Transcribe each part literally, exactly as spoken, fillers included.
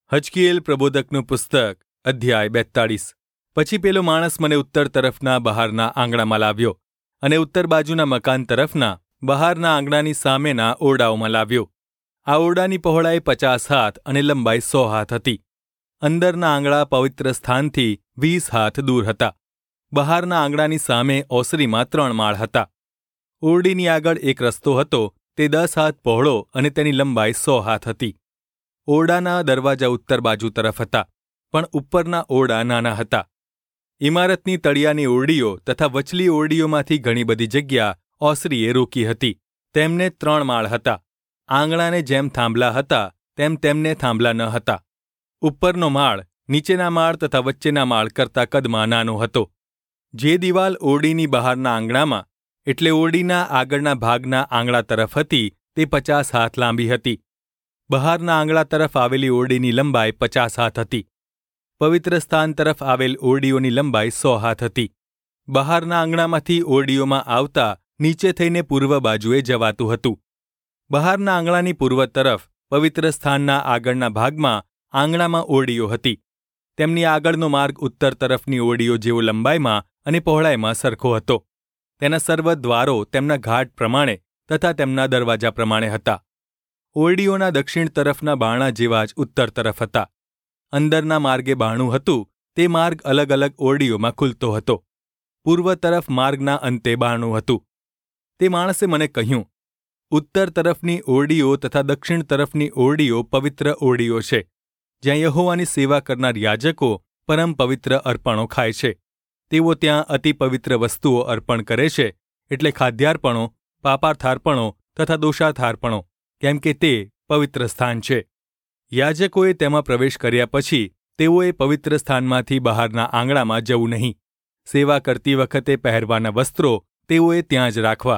હજકીએલ પ્રબોધકનું પુસ્તક અધ્યાય બેતાળીસ. પછી પેલો માણસ મને ઉત્તર તરફના બહારના આંગણામાં લાવ્યો અને ઉત્તર બાજુના મકાન તરફના બહારના આંગણાની સામેના ઓરડાઓમાં લાવ્યો. આ ઓરડાની પહોળાઈ પચાસ હાથ અને લંબાઈ સો હાથ હતી. અંદરના આંગણા પવિત્ર સ્થાનથી વીસ હાથ દૂર હતા. બહારના આંગણાની સામે ઓસરીમાં ત્રણ માળ હતા. ઓરડીની આગળ એક રસ્તો હતો, તે દસ હાથ પહોળો અને તેની લંબાઈ સો હાથ હતી. ઓરડાના દરવાજા ઉત્તર બાજુ તરફ હતા, પણ ઉપરના ઓરડા નાના હતા. ઇમારતની તળિયાની ઓરડીઓ તથા વચલી ઓરડીઓમાંથી ઘણી બધી જગ્યા ઓસરીએ રોકી હતી. તેમને ત્રણ માળ હતા. આંગણાને જેમ થાંભલા હતા તેમ તેમને થાંભલા ન હતા. ઉપરનો માળ નીચેના માળ તથા વચ્ચેના માળ કરતા કદમાં નાનો હતો. જે દિવાલ ઓરડીની બહારના આંગણામાં એટલે ઓરડીના આગળના ભાગના આંગણા તરફ હતી તે પચાસ હાથ લાંબી હતી. બહારના આંગણા તરફ આવેલી ઓરડીની લંબાઈ પચાસ હાથ હતી. પવિત્ર સ્થાન તરફ આવેલ ઓરડીઓની લંબાઈ સો હાથ હતી. બહારના આંગણામાંથી ઓરડીઓમાં આવતા નીચે થઈને પૂર્વ બાજુએ જવાતું હતું. બહારના આંગણાની પૂર્વ તરફ પવિત્ર સ્થાનના આગળના ભાગમાં આંગણામાં ઓરડીઓ હતી. તેમની આગળનો માર્ગ ઉત્તર તરફની ઓરડીઓ જેવો લંબાઈમાં અને પહોળાઈમાં સરખો હતો. તેના સર્વ દ્વારો તેમના ઘાટ પ્રમાણે તથા તેમના દરવાજા પ્રમાણે હતા. ઓરડીઓના દક્ષિણ તરફના બારણા જેવા જ ઉત્તર તરફ હતા. અંદરના માર્ગે બારણું હતું, તે માર્ગ અલગ અલગ ઓરડીઓમાં ખુલતો હતો. પૂર્વ તરફ માર્ગના અંતે બારણું હતું. તે માણસે મને કહ્યું, ઉત્તર તરફની ઓરડીઓ તથા દક્ષિણ તરફની ઓરડીઓ પવિત્ર ઓરડીઓ છે, જ્યાં યહોવાની સેવા કરનાર યાજકો પરમ પવિત્ર અર્પણો ખાય છે. તેઓ ત્યાં અતિ પવિત્ર વસ્તુઓ અર્પણ કરે છે, એટલે ખાદ્યાર્પણો, પાપાર્થાર્પણો તથા દોષાર્થાર્પણો, કેમ કે તે પવિત્ર સ્થાન છે. યાજકોએ તેમાં પ્રવેશ કર્યા પછી તેઓએ પવિત્ર સ્થાનમાંથી બહારના આંગણામાં જવું નહીં. સેવા કરતી વખતે પહેરવાના વસ્ત્રો તેઓએ ત્યાં જ રાખવા,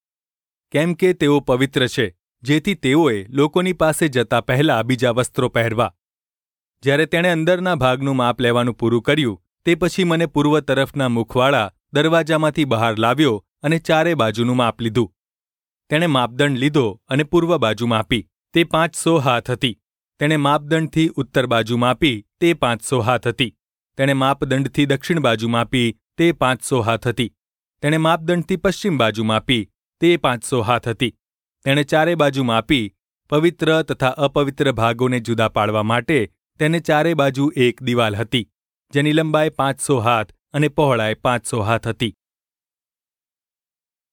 કેમ કે તેઓ પવિત્ર છે, જેથી તેઓએ લોકોની પાસે જતા પહેલા બીજા વસ્ત્રો પહેરવા. જ્યારે તેણે અંદરના ભાગનું માપ લેવાનું પૂરું કર્યું, તે પછી મને પૂર્વ તરફના મુખવાળા દરવાજામાંથી બહાર લાવ્યો અને ચારે બાજુનું માપ લીધું. તેણે માપદંડ લીધો અને પૂર્વ બાજુ માપી, તે પાંચસો હાથ હતી. તેણે માપદંડથી ઉત્તર બાજુ માપી, તે પાંચસો હાથ હતી. તેણે માપદંડથી દક્ષિણ બાજુ માપી, તે પાંચસો હાથ હતી. તેણે માપદંડથી પશ્ચિમ બાજુ માપી, તે પાંચસો હાથ હતી. તેણે ચારે બાજુ માપી, પવિત્ર તથા અપવિત્ર ભાગોને જુદા પાડવા માટે તેને ચારે બાજુ એક દિવાલ હતી, જેની લંબાઈ પાંચસો હાથ અને પહોળાઈ પાંચસો હાથ હતી.